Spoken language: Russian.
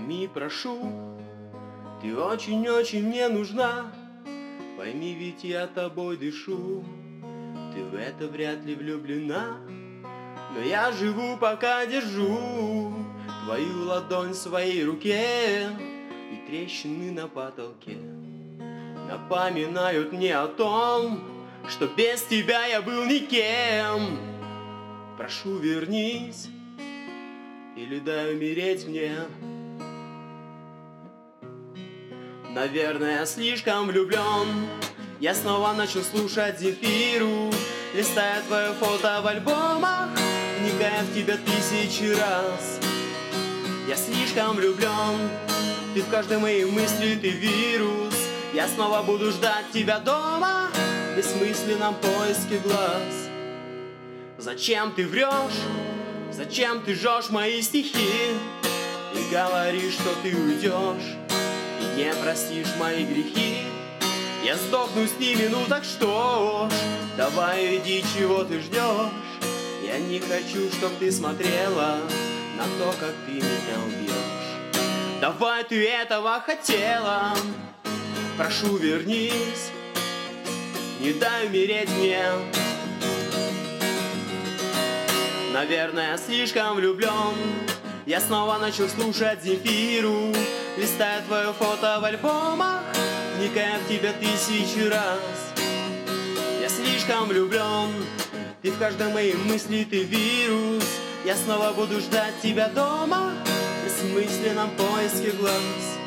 Пойми, прошу, ты очень-очень мне нужна. Пойми, ведь я тобой дышу. Ты в это вряд ли влюблена, но я живу, пока держу твою ладонь в своей руке, и трещины на потолке напоминают мне о том, что без тебя я был никем. Прошу, вернись, или дай умереть мне. Наверное, я слишком влюблен. Я снова начал слушать Земфиру, листая твое фото в альбомах, вникая в тебя тысячи раз. Я слишком влюблен, ты в каждой моей мысли, ты вирус. Я снова буду ждать тебя дома, в бессмысленном поиске глаз. Зачем ты врешь? Зачем ты жжешь мои стихи и говоришь, что ты уйдешь и не простишь мои грехи? Я сдохну с ними, ну так что ж, давай иди, чего ты ждешь? Я не хочу, чтоб ты смотрела на то, как ты меня убьешь. Давай, ты этого хотела, прошу, вернись, не дай умереть мне. Наверное, я слишком влюблен. Я снова начал слушать Земфиру, листая твое фото в альбомах, вникая в тебя тысячи раз. Я слишком влюблен, ты в каждой моей мысли, ты вирус. Я снова буду ждать тебя дома, в бессмысленном поиске глаз.